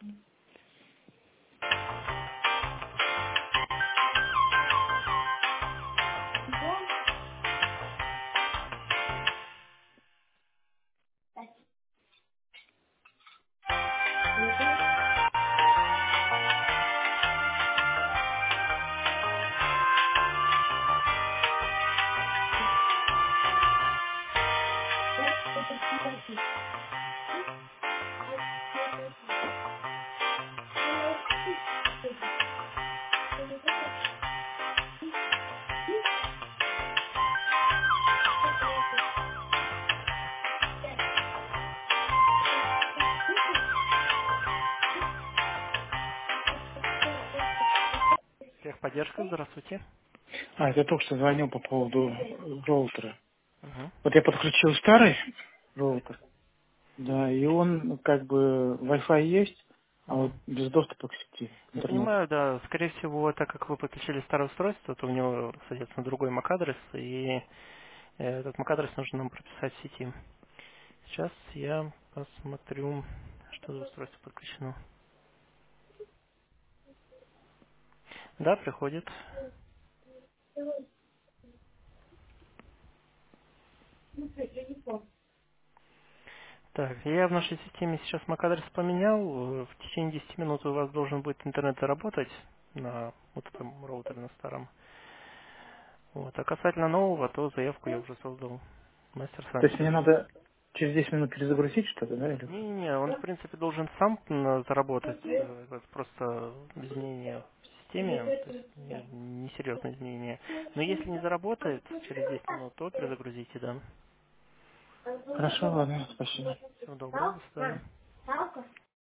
Техподдержка, здравствуйте. Я только что звонил по поводу роутера. Мгм. Вот я подключил старый Так. роутер, да, и он как бы Wi-Fi есть, а вот Мгм. без доступа к сети, к Я интернету. понимаю, да, скорее всего, так как вы подключили старое устройство, то у него, соответственно, другой MAC-адрес, и этот MAC-адрес нужно нам прописать в сети. Сейчас я посмотрю, что за устройство подключено. Да, приходит. Так, я в нашей системе сейчас MAC-адрес поменял. В течение 10 минут у вас должен будет интернет заработать на вот этом роутере на старом. Вот. А касательно нового, то заявку я уже создал. Мастер с То вами есть мне свяжется. надо через 10 минут перезагрузить что-то, да, или как? Не-не-не, он, в принципе, должен сам заработать. Это просто изменения в системе, то есть несерьезные изменения. Но если не заработает через 10 минут, то перезагрузите, да. Хорошо, ладно, спасибо. Всего доброго, до свидания.